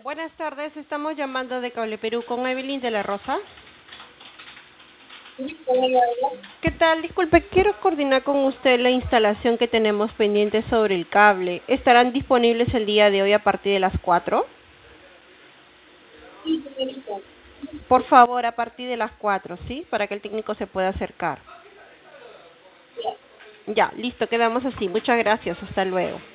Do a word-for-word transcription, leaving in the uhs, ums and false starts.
Buenas tardes, estamos llamando de Cable Perú con Evelyn de la Rosa. ¿Qué tal? Disculpe, quiero coordinar con usted la instalación que tenemos pendiente sobre el cable. ¿Estarán disponibles el día de hoy a partir de las cuatro? Sí, señorita. Por favor, a partir de las cuatro, ¿sí? Para que el técnico se pueda acercar. Ya. Ya, listo, quedamos así. Muchas gracias, hasta luego.